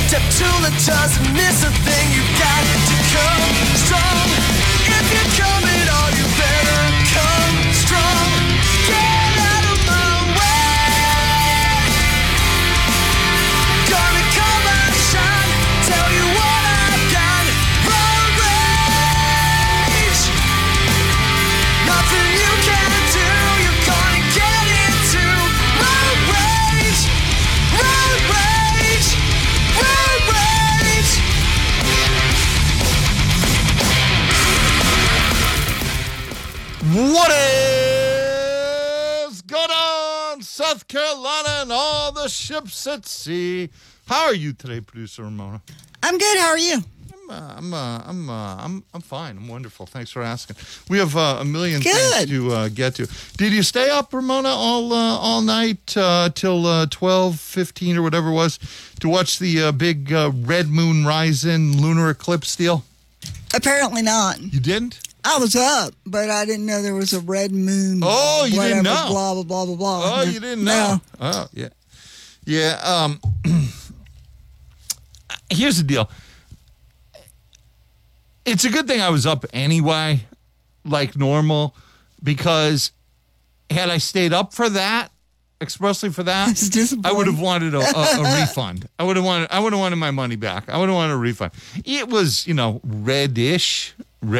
Deptula doesn't miss a thing. You got to come strong. If you're coming on, you better come strong. Get out of my way. Gonna come and shine. Tell you what I've got. Road rage. Nothing you can do. You're gonna get into road rage. Road rage. Road rage. What is going on, South Carolina and all the ships at sea? How are you today, producer Ramona? I'm good. How are you? I'm fine. I'm wonderful. Thanks for asking. We have a million Good. things to get to. Did you stay up, Ramona, all night till 12:15 or whatever it was to watch the big red moon rising lunar eclipse deal? Apparently not. You didn't? I was up, but I didn't know there was a red moon. Oh, you didn't know? Blah, blah, blah, blah, blah. Oh, you didn't know? Oh, yeah. Yeah. Here's the deal. It's a good thing I was up anyway, like normal, because had I stayed up for that, expressly for that, That's disappointing. I would have wanted a refund. I would have wanted my money back. I would have wanted a refund. It was, reddish,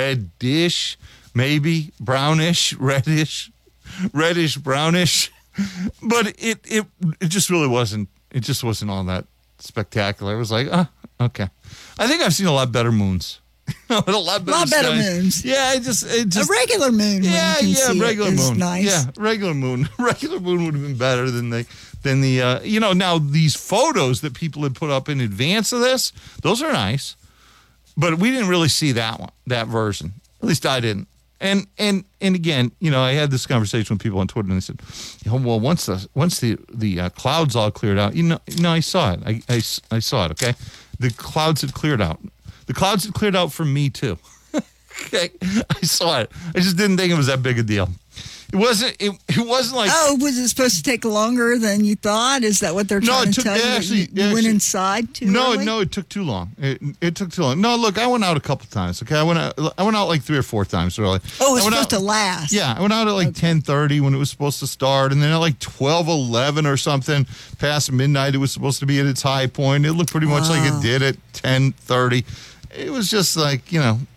maybe brownish, reddish, brownish, but it just really wasn't. It just wasn't all that spectacular. It was like, okay. I think I've seen a lot better moons. a lot better moons. Yeah, it just A regular moon. yeah, when you can see regular it is moon. Nice. Yeah, regular moon. Regular moon would have been better than the now these photos that people had put up in advance of this, those are nice. But we didn't really see that version. At least I didn't. And again, I had this conversation with people on Twitter, and they said, well, once the clouds all cleared out, I saw it. I saw it, okay? The clouds had cleared out. The clouds had cleared out for me, too. Okay? I saw it. I just didn't think it was that big a deal. It wasn't like... Oh, was it supposed to take longer than you thought? Is that what they're trying to tell you? You went inside too early? No, it took too long. It took too long. No, look, I went out a couple times, okay? I went out like 3 or 4 times early. Oh, it's supposed to last. Yeah, I went out at like 10:30 when it was supposed to start, and then at like 12:11 or something, past midnight, it was supposed to be at its high point. It looked pretty much like it did at 10:30. It was just like,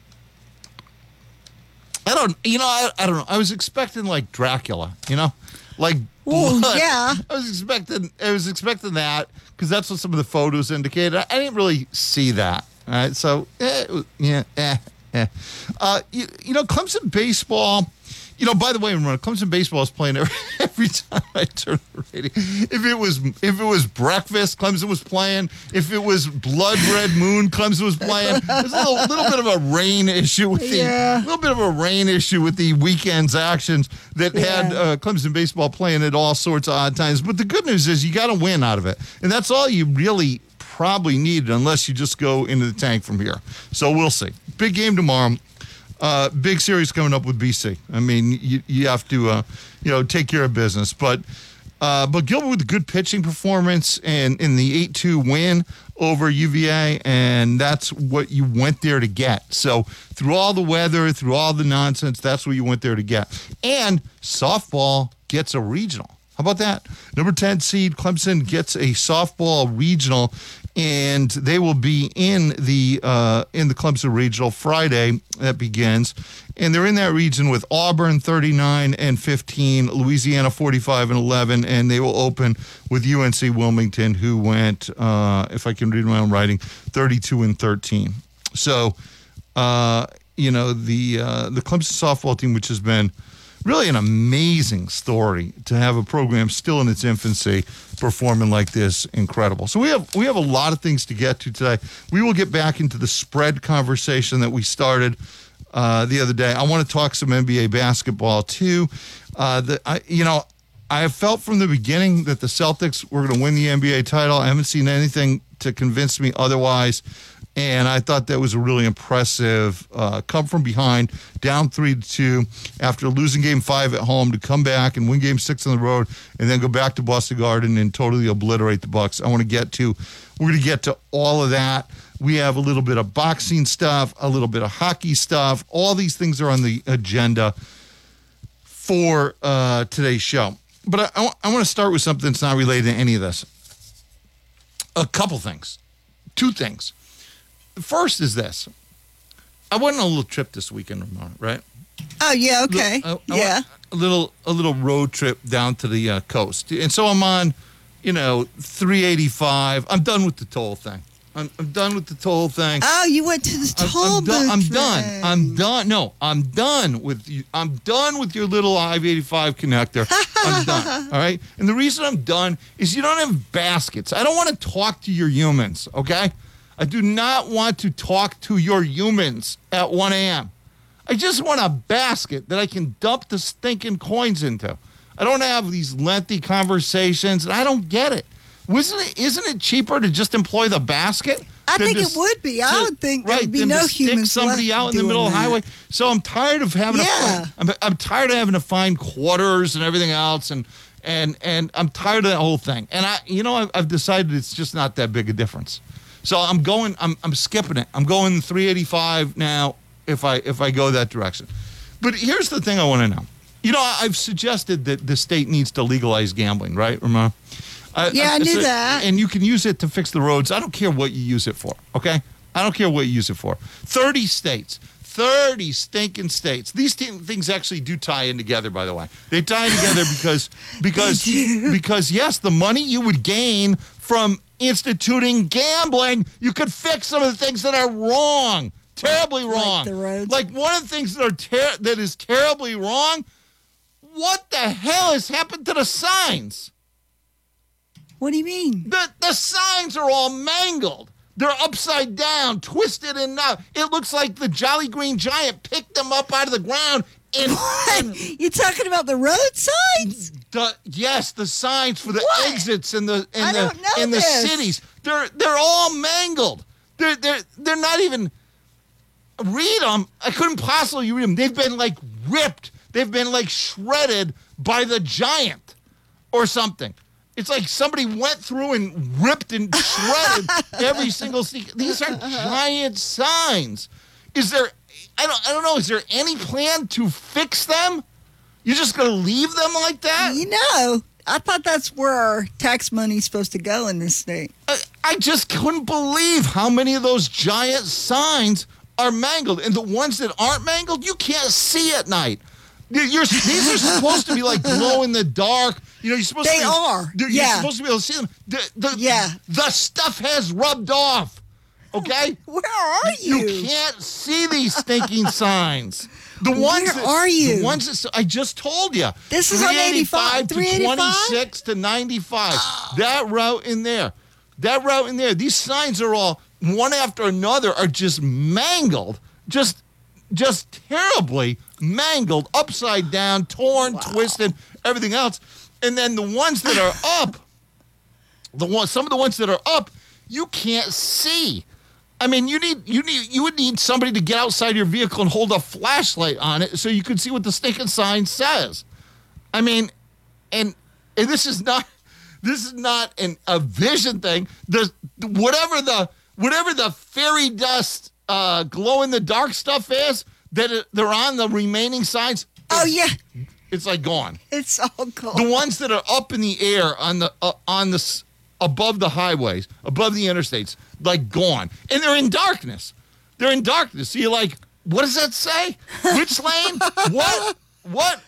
I don't know. I was expecting like Dracula, like blood. Well, yeah. I was expecting that because that's what some of the photos indicated. I didn't really see that. All right, so Clemson baseball. By the way, Clemson baseball is playing every time I turn the radio. If it was breakfast, Clemson was playing. If it was blood red moon, Clemson was playing. There's a little bit of a rain issue with the weekend's actions that had Clemson baseball playing at all sorts of odd times. But the good news is you got to win out of it, and that's all you really probably need, unless you just go into the tank from here. So we'll see. Big game tomorrow. Big series coming up with BC. I mean, you have to, take care of business. But Gilbert with a good pitching performance and in the 8-2 win over UVA, and that's what you went there to get. So through all the weather, through all the nonsense, that's what you went there to get. And softball gets a regional. How about that? Number 10 seed Clemson gets a softball regional, and they will be in the Clemson Regional Friday. That begins, and they're in that region with Auburn 39-15, Louisiana 45-11, and they will open with UNC Wilmington, who went, if I can read my own writing, 32-13. So, the Clemson softball team, which has been really an amazing story to have a program still in its infancy performing like this. Incredible. So we have a lot of things to get to today. We will get back into the spread conversation that we started the other day. I want to talk some NBA basketball too. I have felt from the beginning that the Celtics were going to win the NBA title. I haven't seen anything to convince me otherwise. And I thought that was a really impressive come from behind, down 3-2 after losing Game 5 at home to come back and win Game 6 on the road, and then go back to Boston Garden and totally obliterate the Bucks. We're going to get to all of that. We have a little bit of boxing stuff, a little bit of hockey stuff. All these things are on the agenda for today's show. But I want to start with something that's not related to any of this. A couple things. Two things. The first is this. I went on a little trip this weekend, Ramona, right? Oh, yeah, okay. A little road trip down to the coast. And so I'm on, 385. I'm done with the toll thing. I'm done with the toll thing. Oh, you went to the toll booth. I'm done. No, I'm done with you. I'm done with your little I-85 connector. I'm done. All right? And the reason I'm done is you don't have baskets. I don't want to talk to your humans, okay? I do not want to talk to your humans at 1 a.m. I just want a basket that I can dump the stinking coins into. I don't have these lengthy conversations, and I don't get it. Isn't it cheaper to just employ the basket? I think it would be. I would think there would be no humans stick somebody out in the middle of the highway. So I'm tired of having I'm tired of having to find quarters and everything else, and I'm tired of that whole thing. And I've decided it's just not that big a difference. So I'm skipping it. I'm going 385 now if I go that direction. But here's the thing I want to know. I've suggested that the state needs to legalize gambling, right, Ramona? I knew that. And you can use it to fix the roads. I don't care what you use it for, okay? I don't care what you use it for. 30 states. 30 stinking states. These things actually do tie in together, by the way. They tie in together because yes, the money you would gain from instituting gambling, you could fix some of the things that are wrong. Terribly wrong. Like the roads. Like one of the things that is terribly wrong, what the hell has happened to the signs? What do you mean? The signs are all mangled. They're upside down, twisted and out. It looks like the Jolly Green Giant picked them up out of the ground. You're talking about the road signs? Yes, the signs for the exits in the cities. They're all mangled. They're not even. Read them. I couldn't possibly read them. They've been like ripped. They've been like shredded by the giant or something. It's like somebody went through and ripped and shredded every single stick. These are giant signs. Is there? I don't know. Is there any plan to fix them? You're just going to leave them like that? I thought that's where our tax money's supposed to go in this state. I just couldn't believe how many of those giant signs are mangled, and the ones that aren't mangled, you can't see at night. These are supposed to be like glow in the dark. You're supposed to. They are. You're supposed to be able to see them. The stuff has rubbed off. Okay. Where are you? You can't see these stinking signs. Where are you? The ones that I just told you. This is on 85 to 26 to 95. Oh. That route in there. These signs are all one after another are just mangled, just terribly mangled, upside down, torn, twisted, everything else. And then the ones that are up, some of the ones that are up, you can't see. I mean, you would need somebody to get outside your vehicle and hold a flashlight on it so you could see what the stinking sign says. I mean, and this is not a vision thing. Whatever the fairy dust glow in the dark stuff is that they're on the remaining signs. Oh yeah, it's like gone. It's all gone. The ones that are up in the air on the above the highways, above the interstates, like gone, and they're in darkness. So you're like, what does that say? Which lane? What?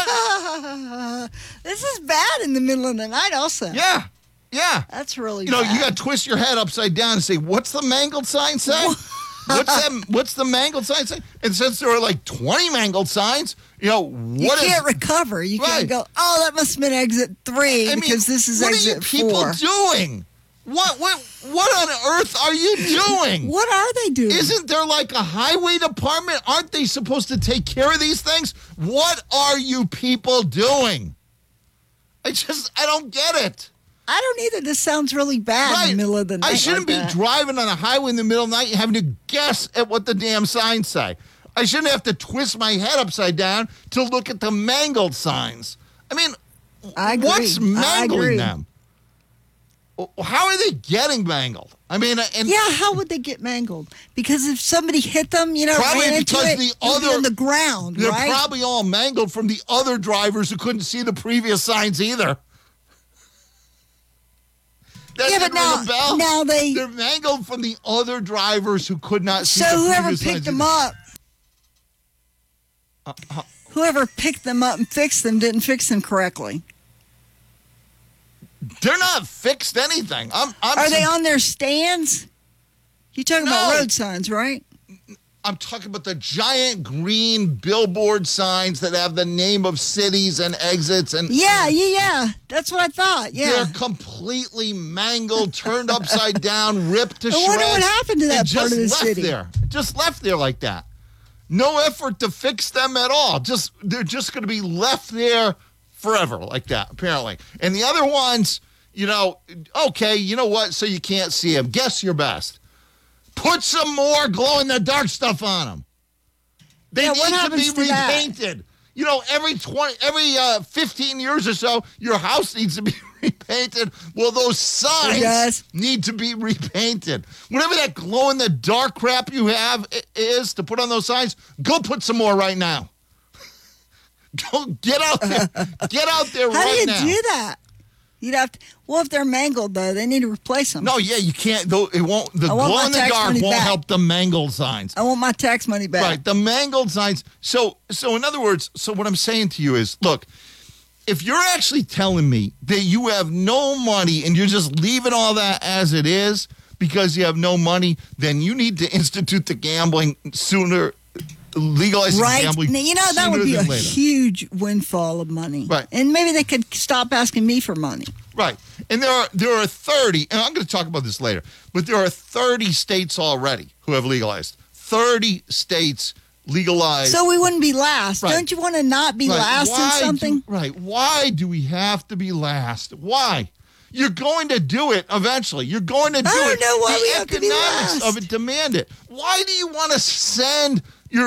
This is bad in the middle of the night also. Yeah. That's really bad. You got to twist your head upside down and say, what's the mangled sign say? What's the mangled sign say? And since there are like 20 mangled signs, you can't recover. You can't go, that must have been exit 3 because this is exit 4. What are you people doing? What on earth are you doing? What are they doing? Isn't there like a highway department? Aren't they supposed to take care of these things? What are you people doing? I don't get it. I don't either. This sounds really bad in the middle of the night. I shouldn't be driving on a highway in the middle of the night and having to guess at what the damn signs say. I shouldn't have to twist my head upside down to look at the mangled signs. I mean, what's mangling them? How are they getting mangled? I mean, how would they get mangled? Because if somebody hit them, probably ran because into it, on the ground, they're right? probably all mangled from the other drivers who couldn't see the previous signs either. But now they're mangled from the other drivers who could not see. So the whoever previous picked signs them either. up, whoever picked them up and fixed them didn't fix them correctly. They're not fixed anything. Are they on their stands? You're talking about road signs, right? I'm talking about the giant green billboard signs that have the name of cities and exits. And Yeah. That's what I thought. Yeah. They're completely mangled, turned upside down, ripped to shreds. I wonder what happened to that part of the city. Just left there like that. No effort to fix them at all. They're just going to be left there forever like that, apparently. And the other ones, okay, you know what? So you can't see them. Guess your best. Put some more glow-in-the-dark stuff on them. They need to be repainted. Every 15 years or so, your house needs to be repainted. Well, those signs need to be repainted. Whatever that glow-in-the-dark crap you have is to put on those signs, go put some more right now. Go get out there. Get out there right now. How do you do that? You'd have to. Well, if they're mangled, though, they need to replace them. No, you can't. Though it won't. The glow in the dark won't help the mangled signs. I want my tax money back. Right, the mangled signs. So in other words, what I'm saying to you is, look, if you're actually telling me that you have no money and you're just leaving all that as it is because you have no money, then you need to institute the gambling sooner. Legalizing gambling. That would be a huge windfall of money. Right. And maybe they could stop asking me for money. Right. And there are 30, and I'm going to talk about this later, but there are 30 states already who have legalized. 30 states legalized. So we wouldn't be last. Right. Don't you want to not be last in something? Why do we have to be last? Why? You're going to do it eventually. You're going to do it. I don't know why we have to be last. The economics of it demand it. Why do you want to send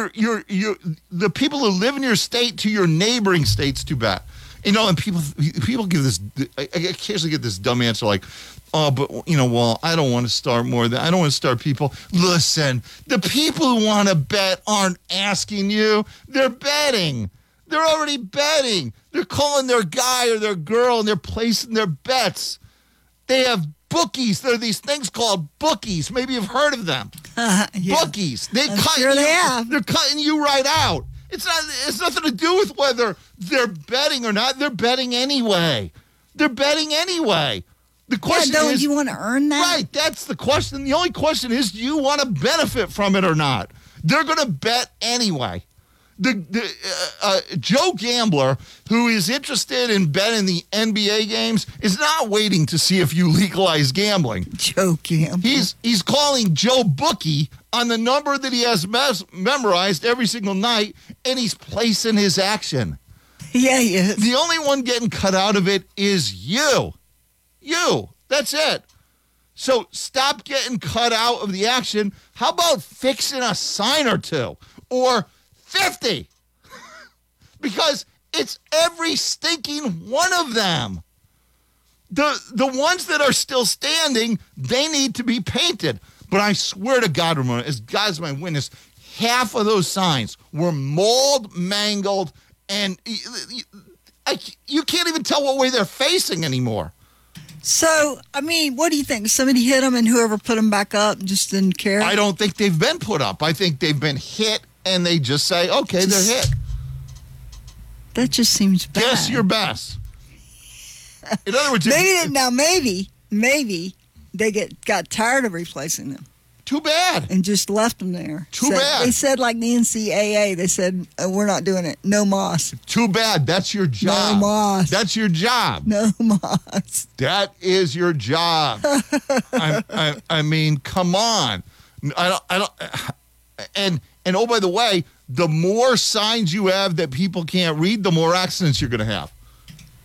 the people who live in your state to your neighboring states too bad? And people give this, I occasionally get this dumb answer like, oh, but, I don't want to start more than, I don't want to start people. Listen, the people who want to bet aren't asking you. They're betting. They're already betting. They're calling their guy or their girl and they're placing their bets. They have bookies. There are these things called bookies. Maybe you've heard of them. Bookies. They're cutting you right out. It's nothing to do with whether they're betting or not. They're betting anyway. The question is, do you want to earn that? Right, that's the question. The only question is, do you want to benefit from it or not? They're going to bet anyway. Joe Gambler, who is interested in betting the NBA games, is not waiting to see if you legalize gambling. Joe Gambler. He's calling Joe Bookie on the number that he has memorized every single night, and he's placing his action. Yeah, he is. The only one getting cut out of it is you. You. That's it. So stop getting cut out of the action. How about fixing a sign or two? Or 50. Because it's every stinking one of them. The ones that are still standing, they need to be painted. But I swear to God, Ramona, as God's my witness, half of those signs were mauled, mangled, and you can't even tell what way they're facing anymore. So, what do you think? Somebody hit them and whoever put them back up just didn't care? I don't think they've been put up. I think they've been hit and they just say, okay, they're hit. That just seems bad. Guess your best. In other words, maybe they got tired of replacing them. Too bad. And just left them there. Too bad. They said like the NCAA, they said, we're not doing it. No moss. Too bad. That's your job. No moss. That's your job. No moss. That is your job. I mean, come on. I don't. And oh, by the way, the more signs you have that people can't read, the more accidents you're going to have.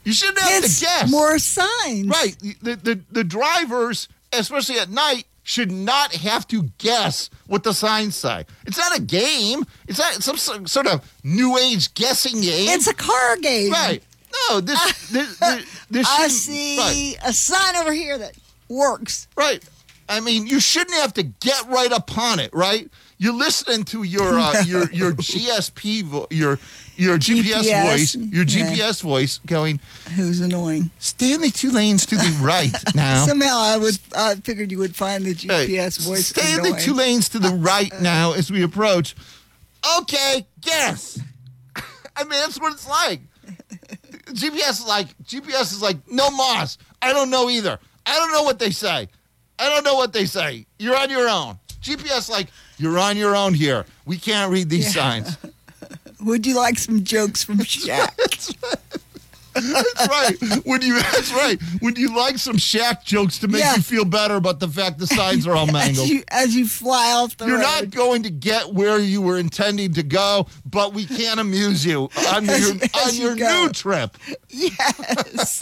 You shouldn't have to guess. More signs. Right. The drivers, especially at night, should not have to guess what the signs say. It's not a game. It's not some sort of new age guessing game. It's a car game. Right. No, this I see a sign over here that works. Right. I mean, you shouldn't have to get right upon it, right? You're listening to your GSP, your GPS voice, your GPS voice going. Who's annoying? Stay in the 2 lanes to the right now. Somehow I figured you would find the GPS voice. Stay in the 2 lanes to the right now as we approach. Okay, guess. I mean, that's what it's like. GPS is like, no mas. I don't know either. I don't know what they say. You're on your own. GPS like, you're on your own here. We can't read these signs. Would you like some jokes from Shaq? That's right. Would you like some Shaq jokes to make you feel better about the fact the signs are all mangled? As you fly off the road. You're not going to get where you were intending to go, but we can amuse you on your new trip. Yes.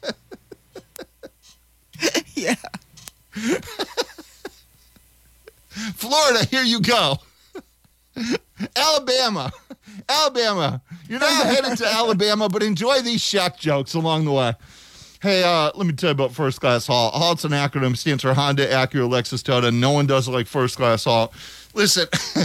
Yeah. Florida, here you go. Alabama. You're not headed to Alabama, but enjoy these Shaq jokes along the way. Hey, let me tell you about First Class Halt. Halt's an acronym, stands for Honda, Acura, Lexus, Toyota. No one does it like First Class Halt. Listen,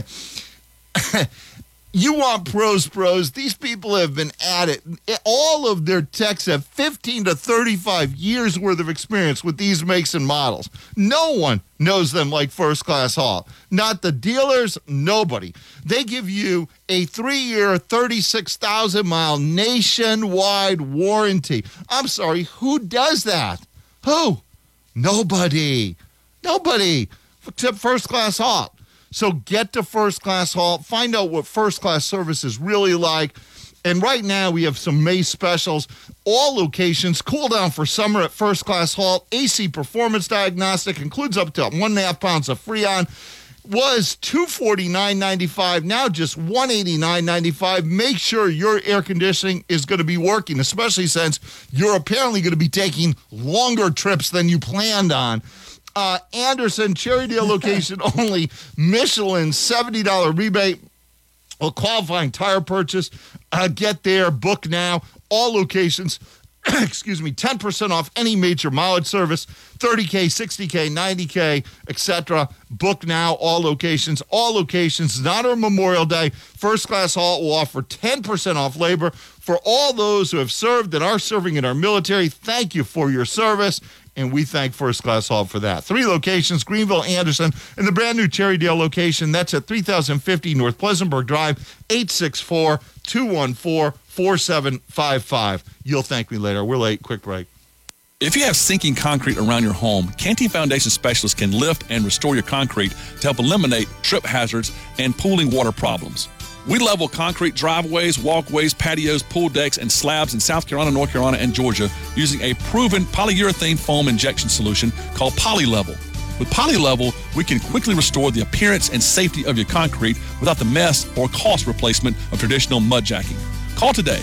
you want pros. These people have been at it. All of their techs have 15 to 35 years worth of experience with these makes and models. No one knows them like First Class Halt. Not the dealers, nobody. They give you a 3-year, 36,000-mile nationwide warranty. I'm sorry, who does that? Who? Nobody. Except First Class Halt. So get to First Class Halt. Find out what first class service is really like. And right now we have some May specials. All locations cool down for summer at First Class Halt. AC Performance Diagnostic includes up to 1.5 pounds of Freon. Was $249.95, now just $189.95. Make sure your air conditioning is going to be working, especially since you're apparently going to be taking longer trips than you planned on. Anderson, Cherrydale location only. Michelin, $70 rebate. A qualifying tire purchase. Get there, book now. All locations, 10% off any major mileage service. 30K, 60K, 90K, etc. Book now, all locations. Not on Memorial Day. First Class Halt will offer 10% off labor for all those who have served and are serving in our military. Thank you for your service. And we thank First Class Halt for that. 3 locations, Greenville, Anderson, and the brand new Cherrydale location. That's at 3050 North Pleasantburg Drive, 864-214-4755. You'll thank me later. We're late. Quick break. If you have sinking concrete around your home, Canty Foundation Specialists can lift and restore your concrete to help eliminate trip hazards and pooling water problems. We level concrete driveways, walkways, patios, pool decks, and slabs in South Carolina, North Carolina, and Georgia using a proven polyurethane foam injection solution called PolyLevel. With PolyLevel, we can quickly restore the appearance and safety of your concrete without the mess or cost replacement of traditional mudjacking. Call today,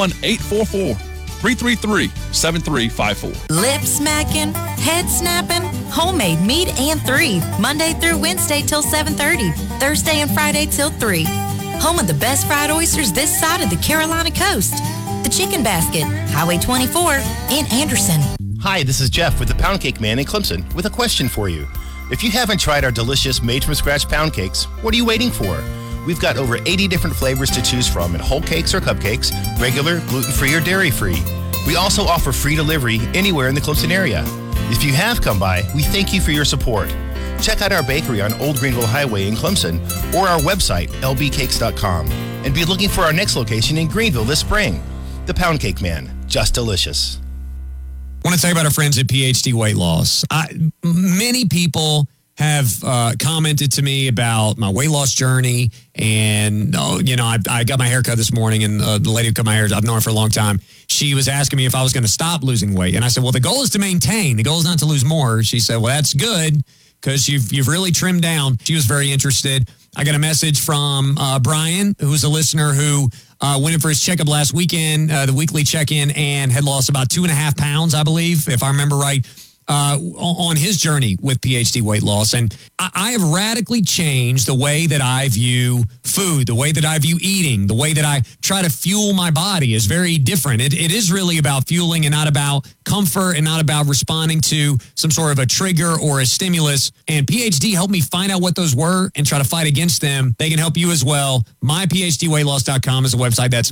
1-844-333-7354. Lip smacking, head snapping, homemade meat and 3. Monday through Wednesday till 7:30. Thursday and Friday till 3. Home of the best fried oysters this side of the Carolina coast. The Chicken Basket, Highway 24 in Anderson. Hi, this is Jeff with the Pound Cake Man in Clemson with a question for you. If you haven't tried our delicious made-from-scratch pound cakes, what are you waiting for? We've got over 80 different flavors to choose from in whole cakes or cupcakes, regular, gluten-free, or dairy-free. We also offer free delivery anywhere in the Clemson area. If you have come by, we thank you for your support. Check out our bakery on Old Greenville Highway in Clemson or our website, lbcakes.com, and be looking for our next location in Greenville this spring. The Pound Cake Man, just delicious. I want to talk about our friends at PhD Weight Loss. Many people have commented to me about my weight loss journey, and I got my hair cut this morning, and the lady who cut my hair, I've known her for a long time. She was asking me if I was going to stop losing weight, and I said, well, the goal is to maintain. The goal is not to lose more. She said, well, that's good, because you've really trimmed down. She was very interested. I got a message from Brian, who's a listener who went in for his checkup last weekend, the weekly check-in, and had lost about 2.5 pounds, I believe, if I remember right, on his journey with PhD weight loss. And I have radically changed the way that I view food, the way that I view eating, the way that I try to fuel my body is very different. It is really about fueling and not about comfort and not about responding to some sort of a trigger or a stimulus. And PhD helped me find out what those were and try to fight against them. They can help you as well. MyPhDweightloss.com is a website. That's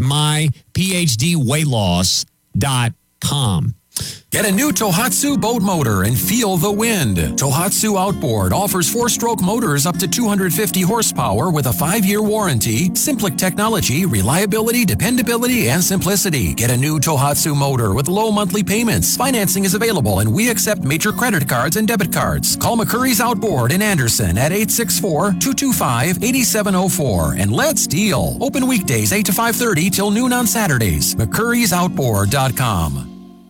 MyPhDweightloss.com. Get a new Tohatsu boat motor and feel the wind. Tohatsu Outboard offers 4-stroke motors up to 250 horsepower with a 5-year warranty. Simplic technology, reliability, dependability, and simplicity. Get a new Tohatsu motor with low monthly payments. Financing is available and we accept major credit cards and debit cards. Call McCurry's Outboard in Anderson at 864-225-8704 and let's deal. Open weekdays 8 to 5:30 till noon on Saturdays. McCurry'sOutboard.com.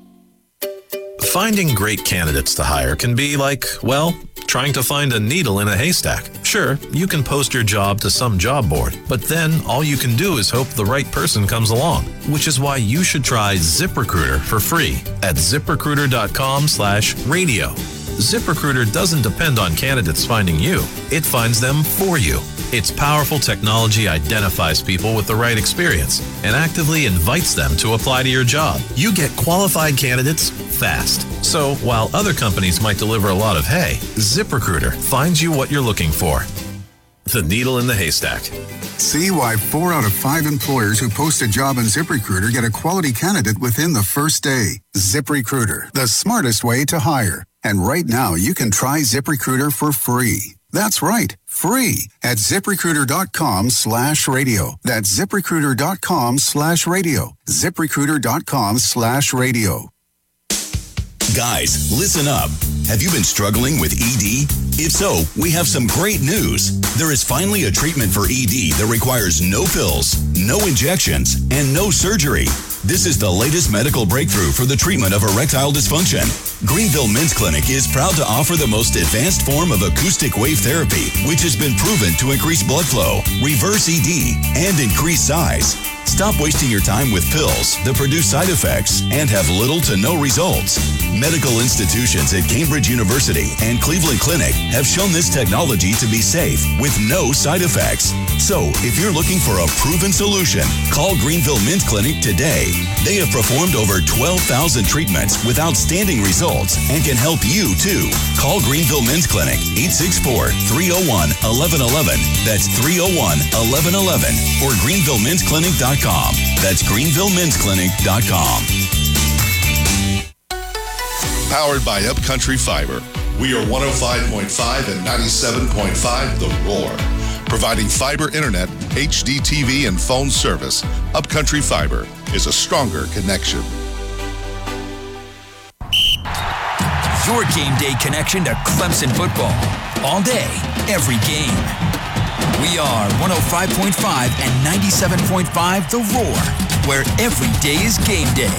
Finding great candidates to hire can be like, well, trying to find a needle in a haystack. Sure, you can post your job to some job board, but then all you can do is hope the right person comes along, which is why you should try ZipRecruiter for free at ZipRecruiter.com/radio. ZipRecruiter doesn't depend on candidates finding you. It finds them for you. Its powerful technology identifies people with the right experience and actively invites them to apply to your job. You get qualified candidates fast. So while other companies might deliver a lot of hay, ZipRecruiter finds you what you're looking for. The needle in the haystack. See why 4 out of 5 employers who post a job on ZipRecruiter get a quality candidate within the first day. ZipRecruiter, the smartest way to hire. And right now, you can try ZipRecruiter for free. That's right, free at ZipRecruiter.com/radio. That's ZipRecruiter.com/radio. ZipRecruiter.com/radio. Guys, listen up. Have you been struggling with ED? If so, we have some great news. There is finally a treatment for ED that requires no pills, no injections, and no surgery. This is the latest medical breakthrough for the treatment of erectile dysfunction. Greenville Men's Clinic is proud to offer the most advanced form of acoustic wave therapy, which has been proven to increase blood flow, reverse ED, and increase size. Stop wasting your time with pills that produce side effects and have little to no results. Medical institutions at Cambridge University and Cleveland Clinic have shown this technology to be safe with no side effects. So, if you're looking for a proven solution, call Greenville Men's Clinic today. They have performed over 12,000 treatments with outstanding results and can help you too. Call Greenville Men's Clinic, 864-301-1111. That's 301-1111 or greenvillemensclinic.com. That's greenvillemensclinic.com. Powered by Upcountry Fiber. We are 105.5 and 97.5 The Roar. Providing fiber internet, HD TV, and phone service, Upcountry Fiber is a stronger connection. Your game day connection to Clemson football. All day, every game. We are 105.5 and 97.5 The Roar, where every day is game day.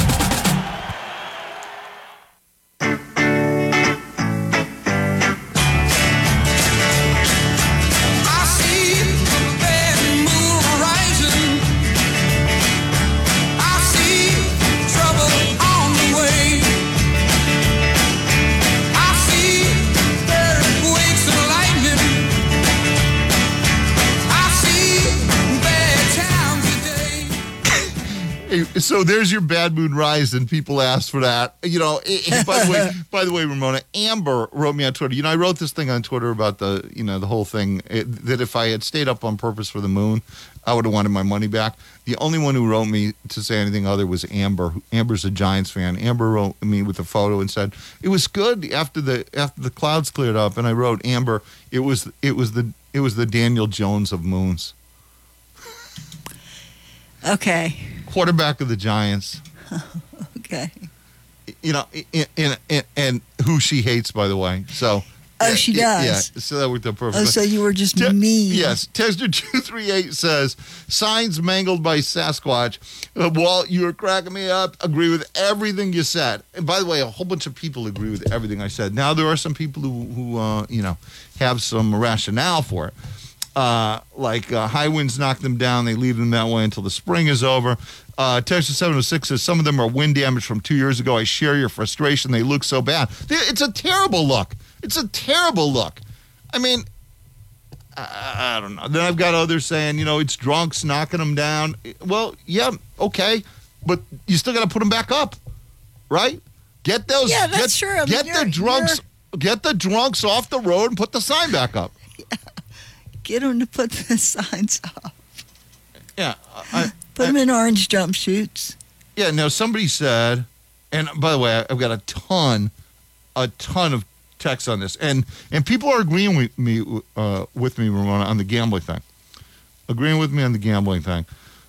So there's your bad mood rising. People asked for that. You know, by the way, Ramona, Amber wrote me on Twitter. You know, I wrote this thing on Twitter about the whole thing, that if I had stayed up on purpose for the moon, I would have wanted my money back. The only one who wrote me to say anything other was Amber. Amber's a Giants fan. Amber wrote me with a photo and said it was good after the clouds cleared up. And I wrote, Amber, it was the Daniel Jones of moons. Okay. Quarterback of the Giants. Okay. You know, and who she hates, by the way. So. Oh, she does. Yeah. So that worked out perfectly. Oh, so you were just mean. Yes. Tester 238 says, signs mangled by Sasquatch. Walt, you were cracking me up. Agree with everything you said. And by the way, a whole bunch of people agree with everything I said. Now there are some people who have some rationale for it. high winds knock them down. They leave them that way until the spring is over. Texas 706 says some of them are wind damage from 2 years ago. I share your frustration. They look so bad. It's a terrible look. It's a terrible look. I mean, I don't know. Then I've got others saying, it's drunks knocking them down. Well, yeah, okay. But you still got to put them back up, right? Get those. Yeah, that's true. I mean, get the drunks off the road and put the sign back up. Yeah. Get them to put the signs up. Yeah. Put them in orange jumpsuits. Yeah, no, somebody said, and by the way, I've got a ton of texts on this, and people are agreeing with me, Ramona, on the gambling thing. Agreeing with me on the gambling thing.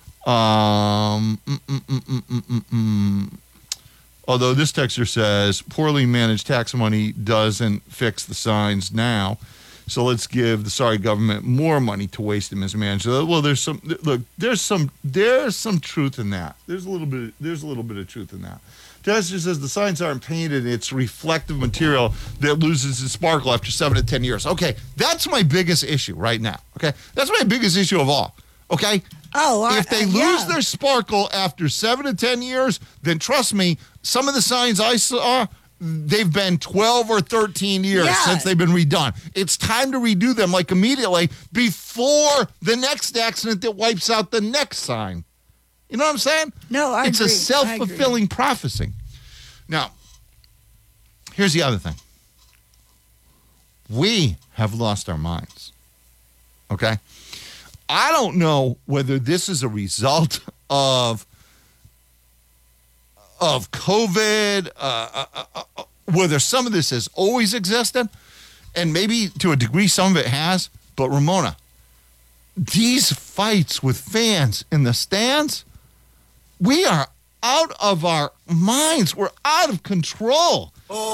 Although this texter says, poorly managed tax money doesn't fix the signs now. So let's give the sorry government more money to waste and mismanage. Well, there's some truth in that. There's a little bit of truth in that. Tester says the signs aren't painted; it's reflective material that loses its sparkle after 7 to 10 years. Okay, that's my biggest issue right now. Okay, that's my biggest issue of all. Okay. If they lose their sparkle after 7 to 10 years, then trust me, some of the signs I saw, they've been 12 or 13 years since they've been redone. It's time to redo them like immediately before the next accident that wipes out the next sign. You know what I'm saying? No, I agree. It's a self-fulfilling prophecy. Now, here's the other thing. We have lost our minds. Okay? I don't know whether this is a result of COVID, whether some of this has always existed, and maybe to a degree some of it has, but Ramona, these fights with fans in the stands, we are out of our minds. We're out of control.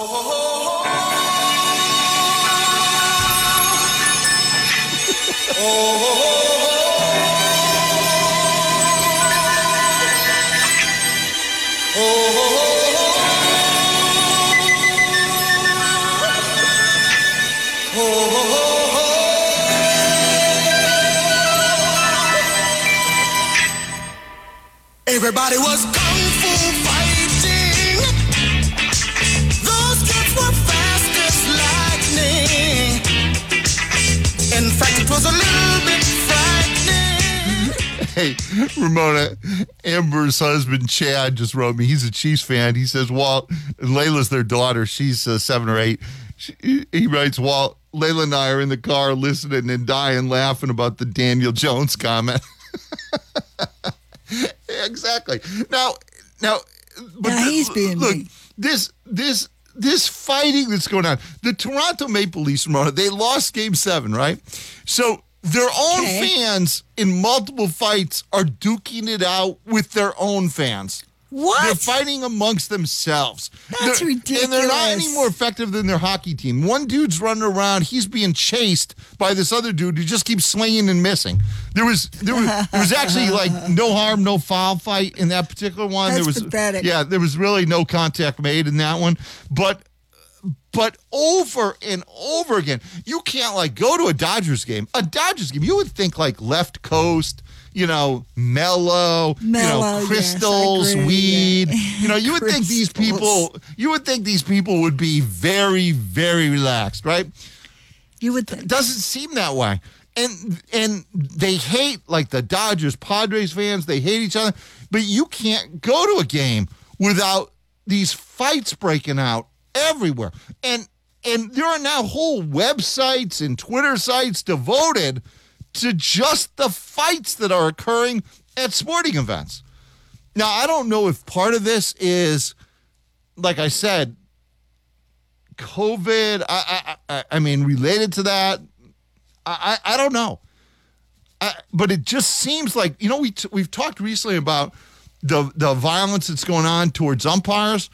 Everybody was kung fu fighting. Those kids were fast as lightning. In fact, it was a little bit frightening. Hey, Ramona, Amber's husband, Chad, just wrote me. He's a Chiefs fan. He says, Walt, Layla's their daughter. She's 7 or 8. He writes, Walt, Layla and I are in the car listening and dying laughing about the Daniel Jones comment. Exactly. Now, he's being mean. This fighting that's going on. The Toronto Maple Leafs, Ramona, they lost Game 7, right? So their own fans in multiple fights are duking it out with their own fans. What? They're fighting amongst themselves. That's ridiculous. And they're not any more effective than their hockey team. One dude's running around. He's being chased by this other dude who just keeps swinging and missing. There was actually like no harm, no foul fight in that particular one. That's pathetic. Yeah, there was really no contact made in that one. But over and over again, you can't go to a Dodgers game. A Dodgers game, you would think left coast, mellow, crystals, yes, weed. Yeah. You would think these people would be very, very relaxed, right? You would think. It doesn't seem that way. And they hate the Dodgers, Padres fans, they hate each other, but you can't go to a game without these fights breaking out everywhere. And there are now whole websites and Twitter sites devoted to just the fights that are occurring at sporting events. Now, I don't know if part of this is, like I said, COVID, I mean, related to that. I don't know. But it just seems like, we've talked recently about the violence that's going on towards umpires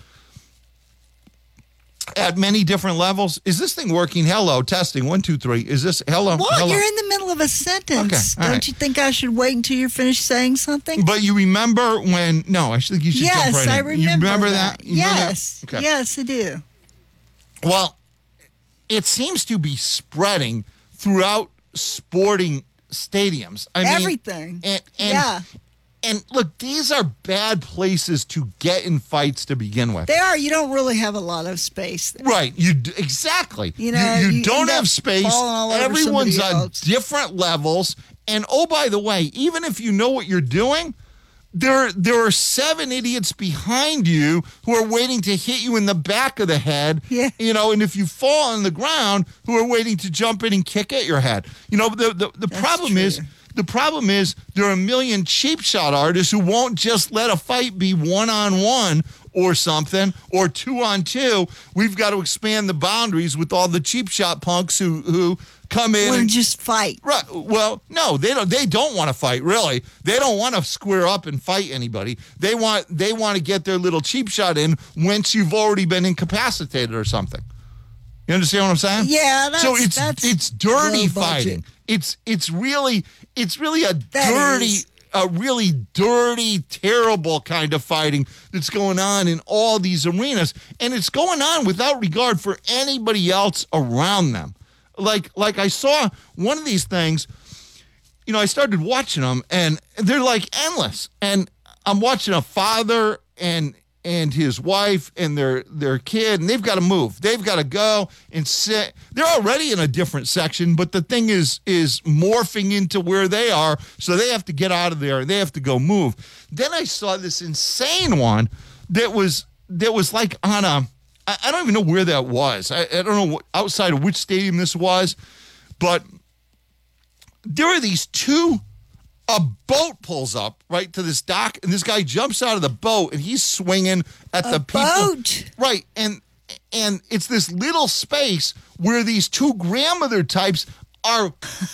at many different levels. Is this thing working? Hello, testing, 1, 2, 3. Is this hello? What? Hello? You're in the middle of a sentence. Okay, Don't you think I should wait until you're finished saying something? But you remember when? No, I think you should jump right in. Yes, I remember. You remember that? Yes. Okay. Yes, I do. Well, it seems to be spreading throughout sporting stadiums. I Everything. mean, and look, these are bad places to get in fights to begin with. They are. You don't really have a lot of space there. Right. Exactly. You know, you don't have space. Everyone's on different levels. And oh, by the way, even if you know what you're doing, there are 7 idiots behind you who are waiting to hit you in the back of the head. Yeah. You know, and if you fall on the ground, who are waiting to jump in and kick at your head. You know, the problem is. The problem is there are a million cheap shot artists who won't just let a fight be 1-on-1 or something, or 2-on-2. We've got to expand the boundaries with all the cheap shot punks who come in and just fight. Right. Well, no, they don't. They don't want to fight. Really, they don't want to square up and fight anybody. They want to get their little cheap shot in once you've already been incapacitated or something. You understand what I'm saying? Yeah. So it's dirty fighting. It's really a really dirty, terrible kind of fighting that's going on in all these arenas, and it's going on without regard for anybody else around them. Like I saw one of these things, you know, I started watching them, and they're like endless. And I'm watching a father and his wife and their kid, and they've got to move. They've got to go and sit. They're already in a different section, but the thing is morphing into where they are, so they have to get out of there. They have to go move. Then I saw this insane one that was like on a, I don't even know where that was. I don't know outside of which stadium this was, but there are these two. A boat pulls up right to this dock, and this guy jumps out of the boat, and he's swinging at the people. Boat. Right, and it's this little space where these two grandmother types are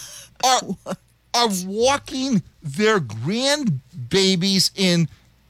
walking their grandbabies in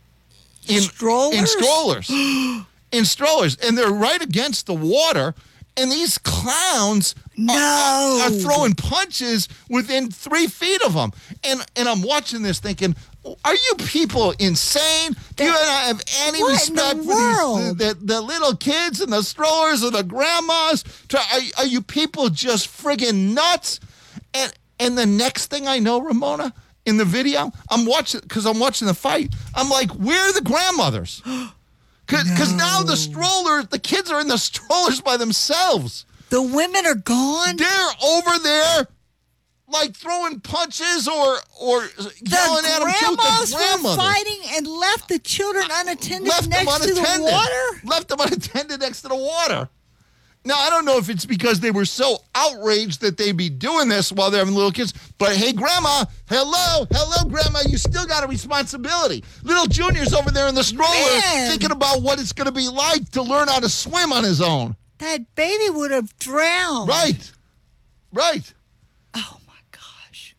strollers. In strollers, and they're right against the water. And these clowns are throwing punches within 3 feet of them. And I'm watching this thinking, are you people insane? Do you not have any respect for the little kids and the strollers or the grandmas? Are you people just friggin' nuts? And the next thing I know, Ramona, in the video, I'm watching the fight. I'm like, where are the grandmothers? Because now the kids are in the strollers by themselves. The women are gone? They're over there, like throwing punches or yelling at them. The grandmas were fighting and left the children unattended next to the water? Left them unattended next to the water. Now, I don't know if it's because they were so outraged that they'd be doing this while they're having little kids, but hey, Grandma, hello, Grandma, you still got a responsibility. Little Junior's over there in the stroller thinking about what it's going to be like to learn how to swim on his own. That baby would have drowned. Right. Oh, my gosh.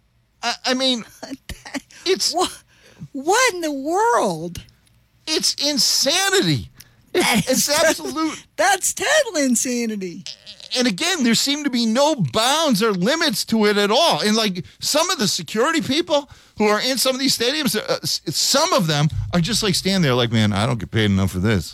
I mean, it's... What in the world? It's insanity. It's absolute. That's total insanity. And again, there seem to be no bounds or limits to it at all. And like some of the security people who are in some of these stadiums, some of them are just like standing there like, man, I don't get paid enough for this.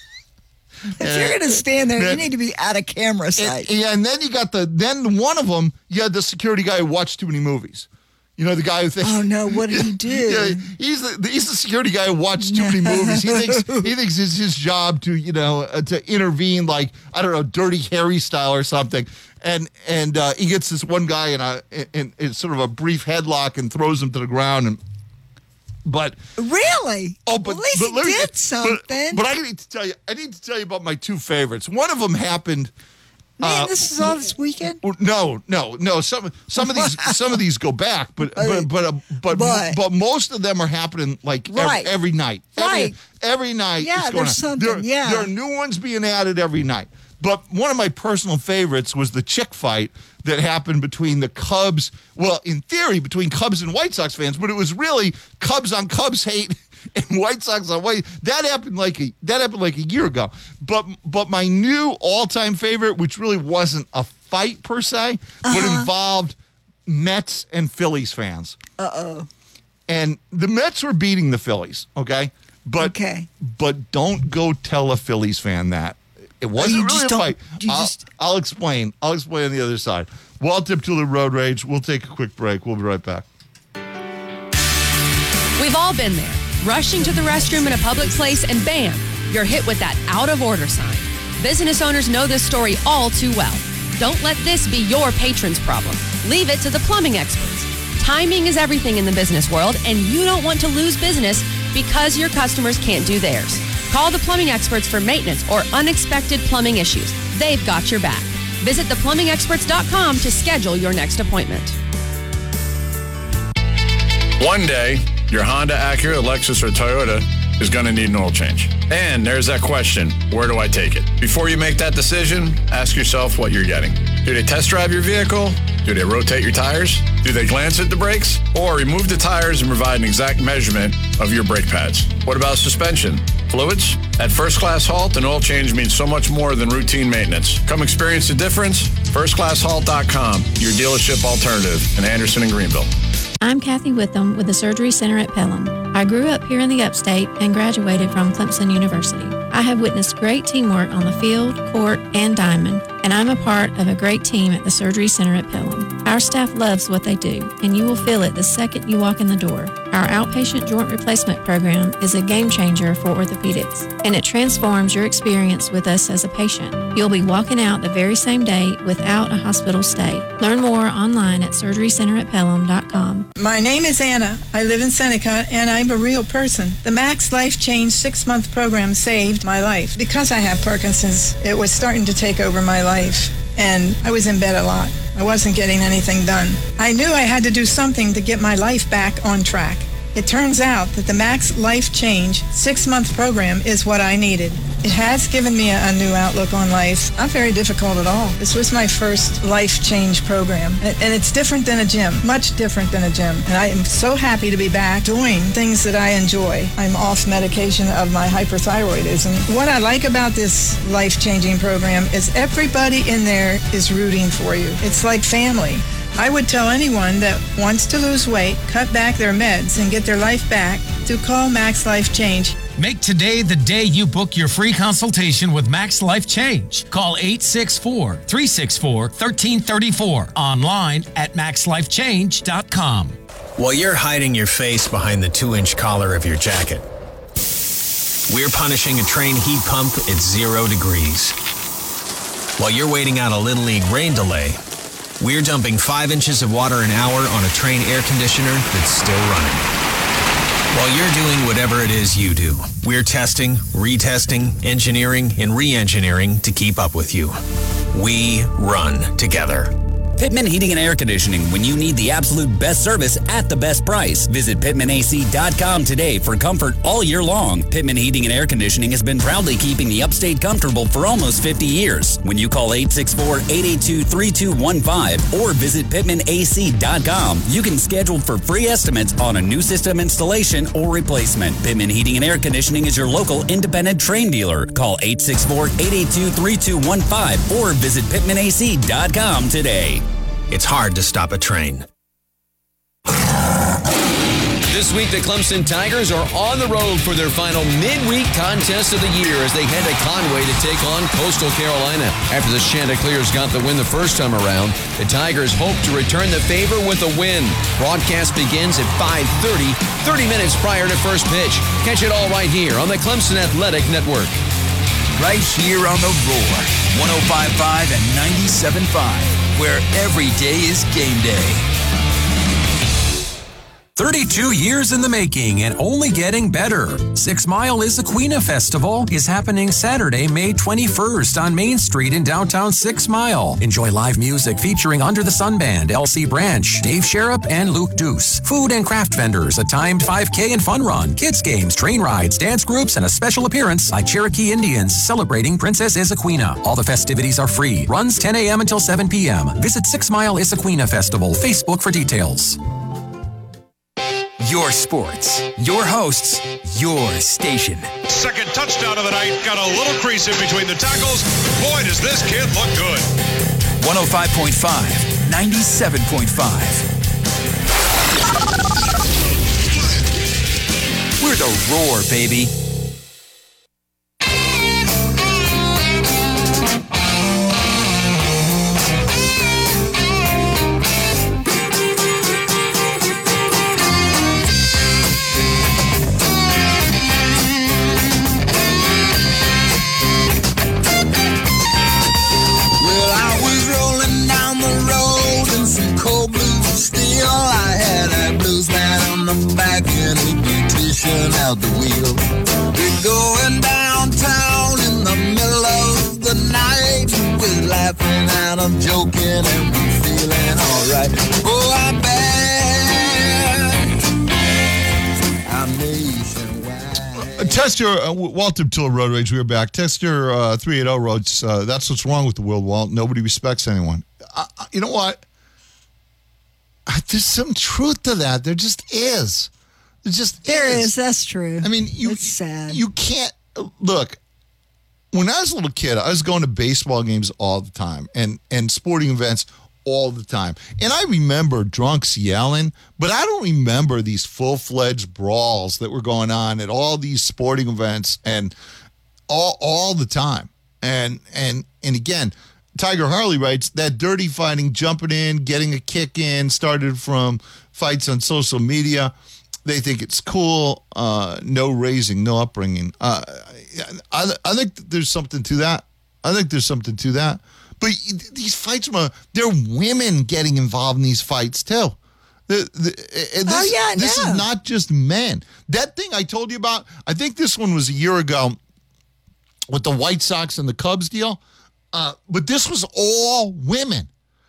If you're going to stand there, you need to be out of camera sight. And then you got then one of them, you had the security guy who watched too many movies. You know, the guy who thinks... Oh, no, what did he do? Yeah, he's the security guy who watched too many movies. He thinks it's his job to, to intervene like, I don't know, Dirty Harry style or something. And he gets this one guy in sort of a brief headlock and throws him to the ground. But really? Oh, but at least he did something. But I need to tell you about my two favorites. One of them happened... Man, this is all this weekend? No. Some of these go back, but most of them are happening like every night. Every night. Yeah, there's something. There are new ones being added every night. But one of my personal favorites was the chick fight that happened between the Cubs. Well, in theory, between Cubs and White Sox fans, but it was really Cubs on Cubs hate. And White Sox on White. That happened like a year ago. But my new all-time favorite, which really wasn't a fight per se, but involved Mets and Phillies fans. And the Mets were beating the Phillies, okay? But don't go tell a Phillies fan that. It wasn't really a fight. I'll explain. I'll explain on the other side. Walt Diptula Road Rage. We'll take a quick break. We'll be right back. We've all been there, rushing to the restroom in a public place, and bam, you're hit with that out of order sign. Business owners know this story all too well. Don't let this be your patron's problem. Leave it to the plumbing experts. Timing is everything in the business world, and you don't want to lose business because your customers can't do theirs. Call the plumbing experts for maintenance or unexpected plumbing issues. They've got your back. Visit theplumbingexperts.com to schedule your next appointment. One day, your Honda, Acura, Lexus, or Toyota is going to need an oil change. And there's that question, where do I take it? Before you make that decision, ask yourself what you're getting. Do they test drive your vehicle? Do they rotate your tires? Do they glance at the brakes? Or remove the tires and provide an exact measurement of your brake pads? What about suspension? Fluids? At First Class Halt, an oil change means so much more than routine maintenance. Come experience the difference. FirstClassHalt.com, your dealership alternative in Anderson and Greenville. I'm Kathy Witham with the Surgery Center at Pelham. I grew up here in the upstate and graduated from Clemson University. I have witnessed great teamwork on the field, court, and diamond, and I'm a part of a great team at the Surgery Center at Pelham. Our staff loves what they do, and you will feel it the second you walk in the door. Our outpatient joint replacement program is a game changer for orthopedics, and it transforms your experience with us as a patient. You'll be walking out the very same day without a hospital stay. Learn more online at surgerycenteratpelham.com. My name is Anna. I live in Seneca, and I'm a real person. The Max Life Change 6-month program saved my life. Because I have Parkinson's, it was starting to take over my life, and I was in bed a lot. I wasn't getting anything done. I knew I had to do something to get my life back on track. It turns out that the Max Life Change 6-month program is what I needed. It has given me a new outlook on life. Not very difficult at all. This was my first life change program. And it's different than a gym, much different than a gym. And I am so happy to be back doing things that I enjoy. I'm off medication of my hyperthyroidism. What I like about this life-changing program is everybody in there is rooting for you. It's like family. I would tell anyone that wants to lose weight, cut back their meds, and get their life back to call Max Life Change. Make today the day you book your free consultation with Max Life Change. Call 864-364-1334. Online at maxlifechange.com. While you're hiding your face behind the 2-inch collar of your jacket, we're punishing a train heat pump at 0 degrees. While you're waiting out a Little League rain delay, we're dumping 5 inches of water an hour on a train air conditioner that's still running. While you're doing whatever it is you do, we're testing, retesting, engineering, and re-engineering to keep up with you. We run together. Pittman Heating and Air Conditioning, when you need the absolute best service at the best price. Visit PittmanAC.com today for comfort all year long. Pittman Heating and Air Conditioning has been proudly keeping the upstate comfortable for almost 50 years. When you call 864-882-3215 or visit PittmanAC.com, you can schedule for free estimates on a new system installation or replacement. Pittman Heating and Air Conditioning is your local independent Trane dealer. Call 864-882-3215 or visit PittmanAC.com today. It's hard to stop a train. This week, the Clemson Tigers are on the road for their final midweek contest of the year as they head to Conway to take on Coastal Carolina. After the Chanticleers got the win the first time around, the Tigers hope to return the favor with a win. Broadcast begins at 5:30, 30 minutes prior to first pitch. Catch it all right here on the Clemson Athletic Network. Right here on the Roar, 105.5 and 97.5. Where every day is game day. 32 years in the making and only getting better. 6 Mile Issaquena Festival is happening Saturday, May 21st on Main Street in downtown 6 Mile. Enjoy live music featuring Under the Sun Band, LC Branch, Dave Sherripp, and Luke Deuce. Food and craft vendors, a timed 5K and fun run, kids games, train rides, dance groups, and a special appearance by Cherokee Indians celebrating Princess Issaquena. All the festivities are free. Runs 10 a.m. until 7 p.m. Visit 6 Mile Issaquena Festival. Facebook for details. Your sports, your hosts, your station. Second touchdown of the night. Got a little crease in between the tackles. Boy, does this kid look good. 105.5, 97.5. We're the Roar, baby. out the wheel. We're going downtown in the middle of the night. We're laughing and I'm joking and we're feeling alright. Oh, I'm back. I'm nationwide. Text your Walter Tool Road Rage. We are back. Text your 380 Roads. That's what's wrong with the world, Walt. Nobody respects anyone. You know what? There's some truth to that. There just is. There is. That's true. I mean, it's sad. You can't look. When I was a little kid, I was going to baseball games all the time and sporting events all the time. And I remember drunks yelling, but I don't remember these full-fledged brawls that were going on at all these sporting events and all the time. And again, Tiger Harley writes that dirty fighting, jumping in, getting a kick in, started from fights on social media. They think it's cool. No raising, no upbringing. I think there's something to that. But these fights, there are women getting involved in these fights too. This is not just men. That thing I told you about, I think this one was a year ago with the White Sox and the Cubs deal. But this was all women.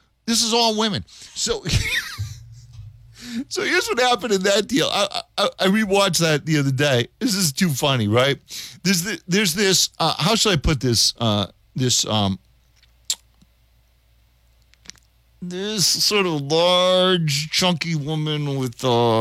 So so here's what happened in that deal. I rewatched that the other day. This is too funny, right? There's this. How should I put this? This sort of large, chunky woman with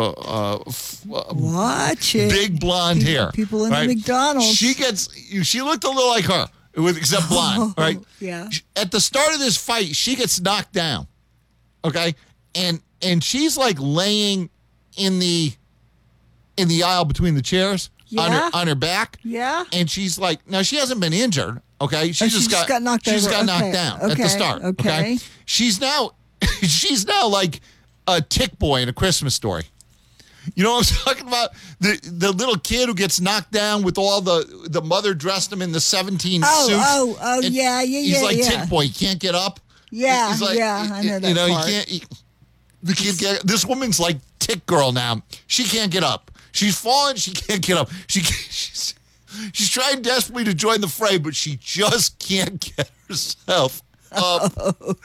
watch it. Big blonde hair. People in the McDonald's. She looked a little like her, except blonde, right? Yeah. At the start of this fight, she gets knocked down. Okay, and she's like laying in the aisle between the chairs on her back. Yeah. And she's like, now she hasn't been injured. Okay, she just got knocked down at the start. Okay, she's now like a tick boy in A Christmas Story. You know what I'm talking about? The little kid who gets knocked down with all the mother dressed him in the 17 suits. Yeah. He's like tick boy. He can't get up. Yeah, He's like, I know that part. The kid this woman's like tick girl now. She can't get up. She's fallen. She can't get up. She's trying desperately to join the fray, but she just can't get herself up.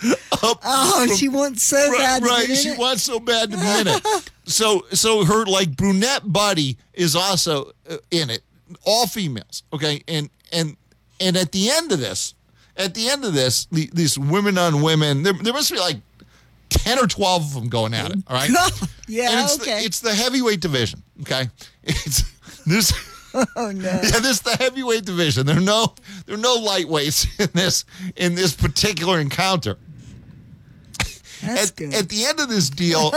She wants so bad to be in she it. wants so bad to be in it. So her like brunette buddy is also in it. All females. Okay, and at the end of this, these women on women, there must be like 10 or 12 of them going at it. All right. Yeah. And it's the heavyweight division. Okay. It's this. Oh no! Yeah, this is the heavyweight division. There are no lightweights in this particular encounter. That's good. At the end of this deal,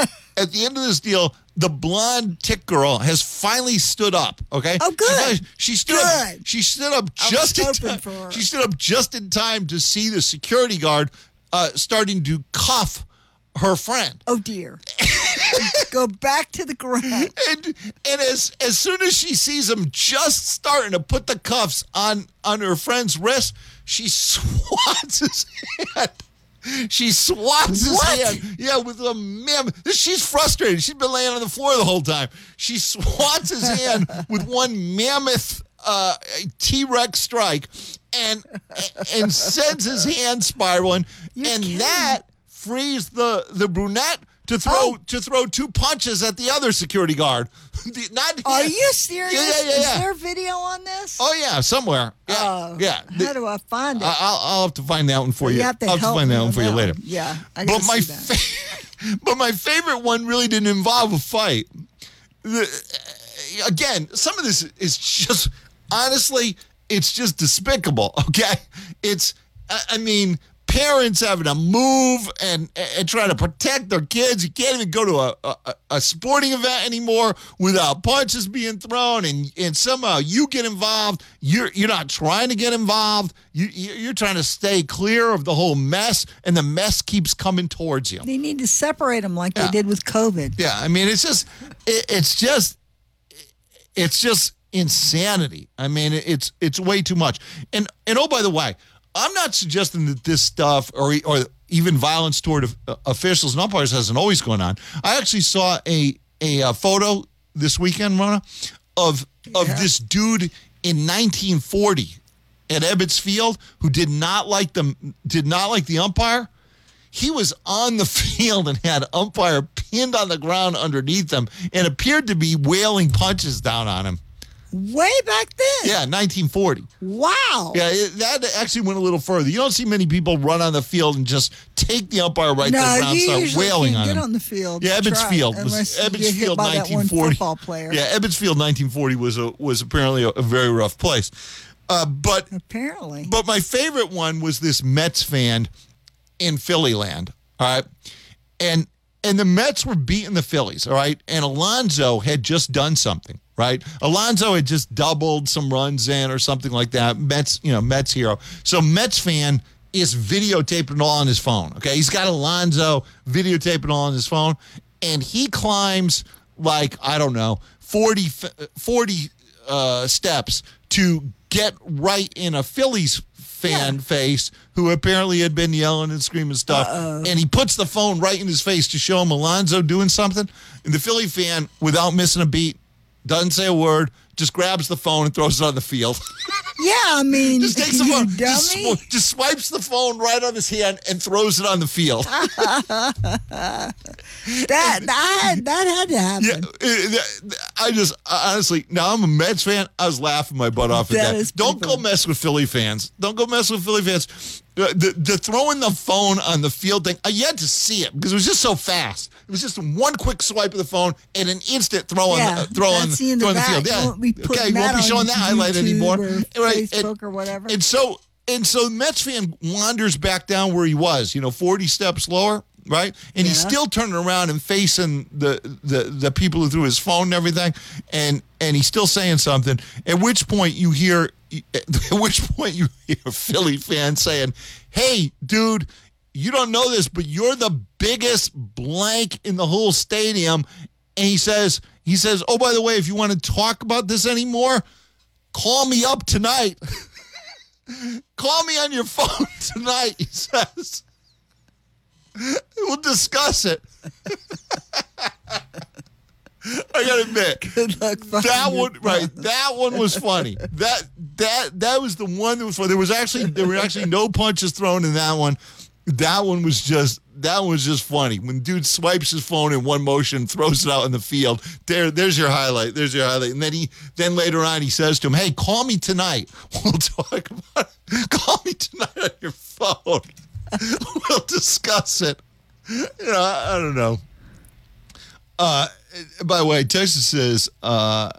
the blonde tick girl has finally stood up. Okay. Oh, good. She stood up. She stood up just in time. She stood up just in time to see the security guard starting to cuff her friend. Oh dear. Go back to the ground. And as soon as she sees him just starting to put the cuffs on her friend's wrist, she swats his hand. His hand. Yeah, with a mammoth. She's frustrated. She's been laying on the floor the whole time. She swats his hand with one mammoth T-Rex strike and sends his hand spiraling. That frees the brunette to throw two punches at the other security guard. Are you serious? Yeah. Is there video on this? Oh yeah, somewhere. Yeah. How do I find it? I'll have to find that one for you. You have to I'll have to find that one for you later. Yeah, I but my favorite one really didn't involve a fight. Again, some of this is just honestly, it's just despicable. Okay, I mean, parents having to move and try to protect their kids. You can't even go to a sporting event anymore without punches being thrown, and somehow you get involved. You're not trying to get involved. You're trying to stay clear of the whole mess, and the mess keeps coming towards you. They need to separate them like they did with COVID. Yeah, I mean, it's just insanity. I mean, it's way too much. And oh, by the way, I'm not suggesting that this stuff or even violence toward officials and umpires hasn't always gone on. I actually saw a photo this weekend, Rona, of this dude in 1940 at Ebbets Field who did not like the umpire. He was on the field and had umpire pinned on the ground underneath him and appeared to be wailing punches down on him. Way back then? Yeah, 1940. Wow. Yeah, that actually went a little further. You don't see many people run on the field and just take the umpire right to the ground and start wailing on him. Get on the field. Yeah, Ebbets Field. Ebbets Field, 1940. Football player. Yeah, Ebbets Field, 1940 was apparently a very rough place. But apparently. But my favorite one was this Mets fan in Philly land, all right? And the Mets were beating the Phillies, all right? And Alonso had just done something, right? Alonso had just doubled some runs in or something like that. Mets hero. So Mets fan is videotaping it all on his phone, okay? He's got Alonso videotaping all on his phone, and he climbs like, I don't know, 40 steps to get right in a Phillies fan face who apparently had been yelling and screaming stuff. And he puts the phone right in his face to show him Alonso doing something. And the Philly fan, without missing a beat, doesn't say a word, just grabs the phone and throws it on the field. Yeah, I mean, just takes the phone, just swipes the phone right on his hand and throws it on the field. that had to happen. Yeah, honestly, now I'm a Mets fan. I was laughing my butt off at that. Don't go mess with Philly fans. Don't go mess with Philly fans. The throwing the phone on the field thing, you had to see it because it was just so fast. It was just one quick swipe of the phone and an instant throw on the field. Yeah, you won't be showing that highlight anymore. Right, Facebook or whatever. And so Mets fan wanders back down where he was, 40 steps lower, right? And he's still turning around and facing the people who threw his phone and everything, and he's still saying something. At which point you hear a Philly fan saying, "Hey, dude, you don't know this, but you're the biggest blank in the whole stadium." And he says, "Oh, by the way, if you want to talk about this anymore, call me up tonight." Call me on your phone tonight, he says. We'll discuss it. I gotta admit, good luck. That one was funny. That was the one that was funny. There were actually no punches thrown in that one. That one was just funny. When dude swipes his phone in one motion, throws it out in the field. There's your highlight. And then later on he says to him, "Hey, call me tonight. We'll talk about it. Call me tonight on your phone. We'll discuss it." I don't know. By the way, Texas says, how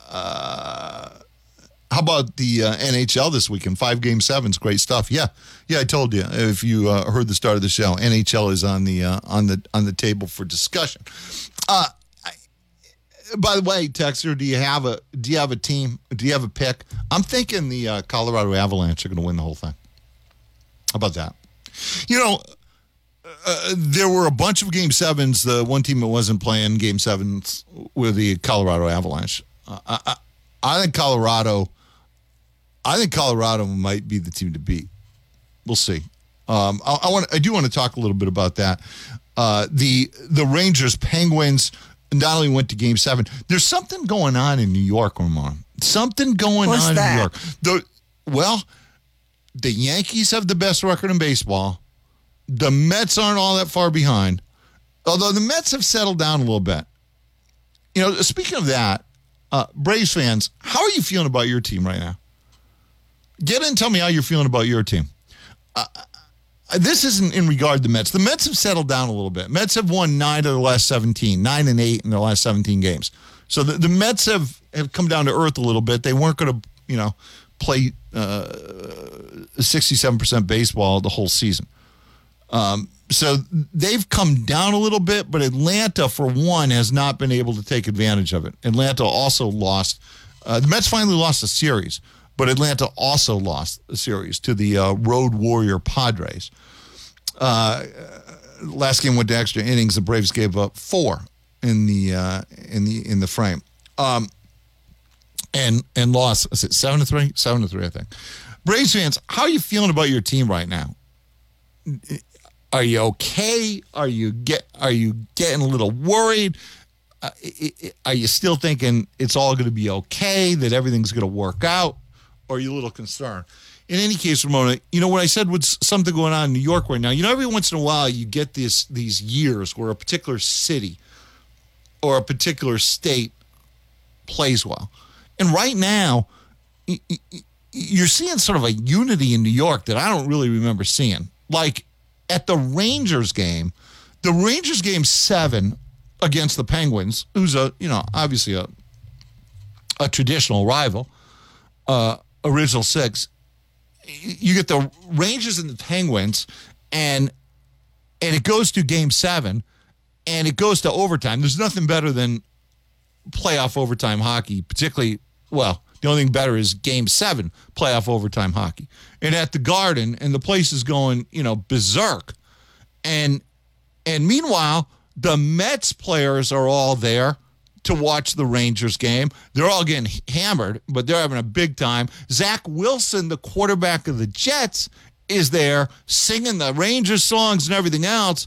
about the NHL this weekend? 5 Game 7s, great stuff. Yeah, I told you. If you heard the start of the show, NHL is on the table for discussion. By the way, Texter, do you have a team? Do you have a pick? I'm thinking the Colorado Avalanche are going to win the whole thing. How about that? There were a bunch of Game 7s. The one team that wasn't playing Game 7s were the Colorado Avalanche. I think Colorado might be the team to beat. We'll see. I do want to talk a little bit about that. The Rangers Penguins not only went to Game 7. There's something going on in New York, Omar. Something going on in New York. The Yankees have the best record in baseball. The Mets aren't all that far behind, although the Mets have settled down a little bit. Speaking of that, Braves fans, how are you feeling about your team right now? Get in and tell me how you're feeling about your team. This isn't in regard to the Mets. The Mets have settled down a little bit. Mets have won 9 of their last 17, 9 and 8 in their last 17 games. So the Mets have come down to earth a little bit. They weren't going to, play 67% baseball the whole season. So they've come down a little bit, but Atlanta, for one, has not been able to take advantage of it. Atlanta also lost. The Mets finally lost a series, but Atlanta also lost a series to the road warrior Padres. Last game went to extra innings. The Braves gave up 4 in the frame, and lost. Is it 7-3? 7-3, I think. Braves fans, how are you feeling about your team right now? Are you okay? Are you getting a little worried? are you still thinking it's all going to be okay, that everything's going to work out, or are you a little concerned? In any case, Ramona, what I said was something going on in New York right now. Every once in a while you get these years where a particular city or a particular state plays well. And right now, you're seeing sort of a unity in New York that I don't really remember seeing. Like at the Rangers game 7 against the Penguins, who's obviously a traditional rival, original 6. You get the Rangers and the Penguins, and it goes to game 7, and it goes to overtime. There's nothing better than playoff overtime hockey, particularly, the only thing better is game 7 playoff overtime hockey. And at the Garden, and the place is going, berserk. And meanwhile, the Mets players are all there to watch the Rangers game. They're all getting hammered, but they're having a big time. Zach Wilson, the quarterback of the Jets, is there singing the Rangers songs and everything else.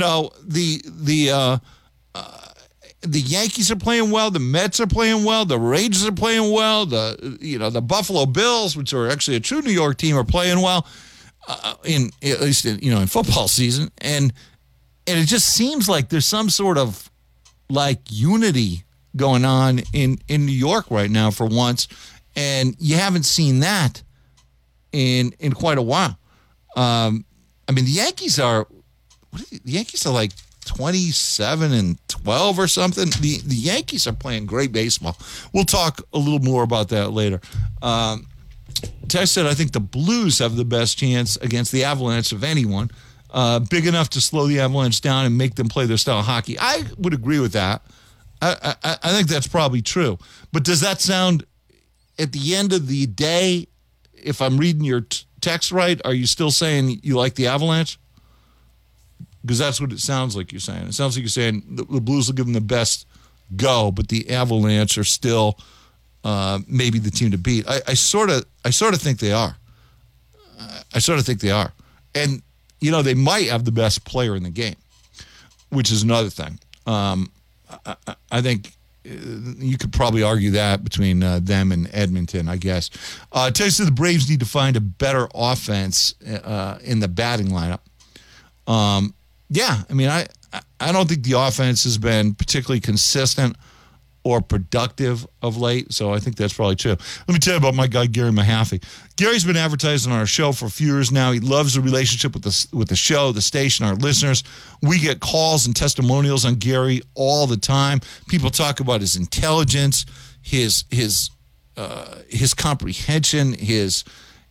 The Yankees are playing well. The Mets are playing well. The Rangers are playing well. The Buffalo Bills, which are actually a true New York team, are playing well. In football season, and it just seems like there's some sort of unity going on in New York right now for once, and you haven't seen that in quite a while. The Yankees are like 27-12 or something. The Yankees are playing great baseball. We'll talk a little more about that later. Tesh said, I think the Blues have the best chance against the Avalanche of anyone. Big enough to slow the Avalanche down and make them play their style of hockey. I would agree with that. I think that's probably true. But does that sound, at the end of the day, if I'm reading your text right, are you still saying you like the Avalanche? Because that's what it sounds like you're saying. It sounds like you're saying the Blues will give them the best go, but the Avalanche are still maybe the team to beat. I sort of think they are. And, they might have the best player in the game, which is another thing. I think you could probably argue that between them and Edmonton, I guess. Tex said the Braves need to find a better offense in the batting lineup. I don't think the offense has been particularly consistent or productive of late, so I think that's probably true. Let me tell you about my guy, Gary Mahaffey. Gary's been advertising on our show for a few years now. He loves the relationship with the show, the station, our listeners. We get calls and testimonials on Gary all the time. People talk about his intelligence, his comprehension, his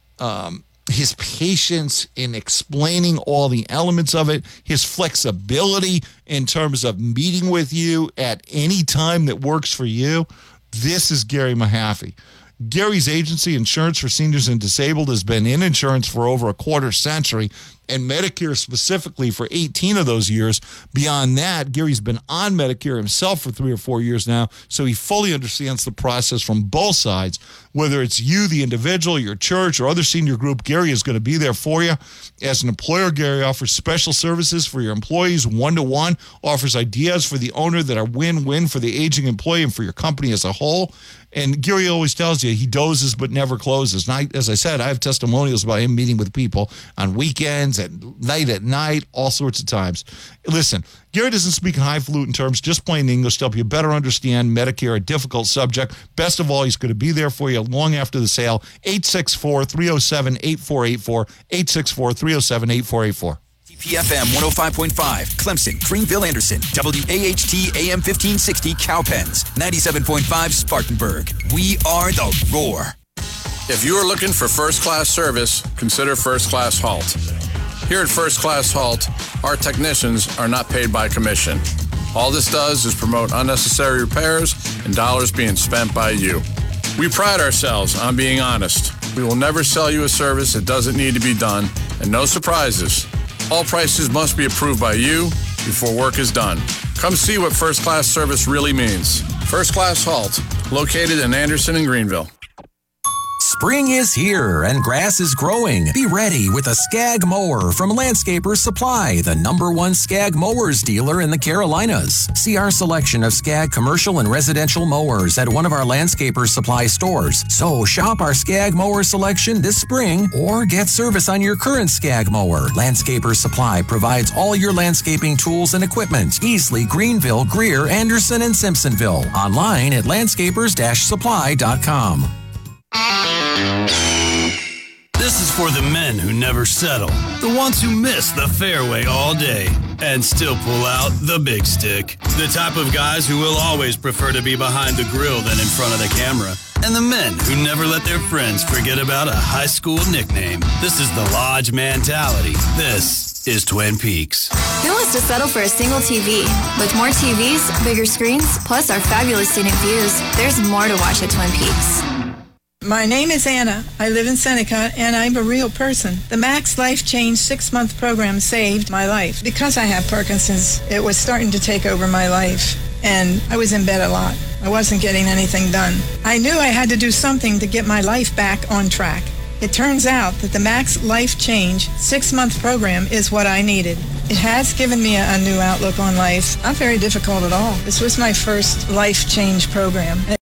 patience in explaining all the elements of it, his flexibility in terms of meeting with you at any time that works for you. This is Gary Mahaffey. Gary's agency, Insurance for Seniors and Disabled, has been in insurance for over a quarter century, and Medicare specifically for 18 of those years. Beyond that, Gary's been on Medicare himself for 3 or 4 years now, so he fully understands the process from both sides. Whether it's you, the individual, your church, or other senior group, Gary is going to be there for you. As an employer, Gary offers special services for your employees, one-to-one, offers ideas for the owner that are win-win for the aging employee and for your company as a whole. And Gary always tells you he dozes but never closes. And as I said, I have testimonials about him meeting with people on weekends, at night, all sorts of times. Listen, Gary doesn't speak in highfalutin terms, just plain English to help you better understand Medicare, a difficult subject. Best of all, he's going to be there for you long after the sale. 864-307-8484, 864-307-8484. PFM 105.5, Clemson, Greenville, Anderson, WAHT AM 1560, Cowpens, 97.5, Spartanburg. We are the Roar. If you are looking for first-class service, consider First Class Halt. Here at First Class Halt, our technicians are not paid by commission. All this does is promote unnecessary repairs and dollars being spent by you. We pride ourselves on being honest. We will never sell you a service that doesn't need to be done, and no surprises. All prices must be approved by you before work is done. Come see what first class service really means. First Class Halt, located in Anderson and Greenville. Spring is here and grass is growing. Be ready with a Skag mower from Landscapers Supply, the #1 Skag mowers dealer in the Carolinas. See our selection of Skag commercial and residential mowers at one of our Landscapers Supply stores. So shop our Skag mower selection this spring or get service on your current Skag mower. Landscapers Supply provides all your landscaping tools and equipment. Easley, Greenville, Greer, Anderson, and Simpsonville. Online at landscapers-supply.com. This is for the men who never settle, the ones who miss the fairway all day and still pull out the big stick, the type of guys who will always prefer to be behind the grill than in front of the camera, and the men who never let their friends forget about a high school nickname. This is the Lodge mentality. This is Twin Peaks. Who wants to settle for a single TV? With more TVs, bigger screens, plus our fabulous scenic views, there's more to watch at Twin Peaks. My name is Anna. I live in Seneca, and I'm a real person. The Max Life Change 6-month program saved my life. Because I have Parkinson's, it was starting to take over my life, and I was in bed a lot. I wasn't getting anything done. I knew I had to do something to get my life back on track. It turns out that the Max Life Change 6-month program is what I needed. It has given me a new outlook on life. Not very difficult at all. This was my first life change program.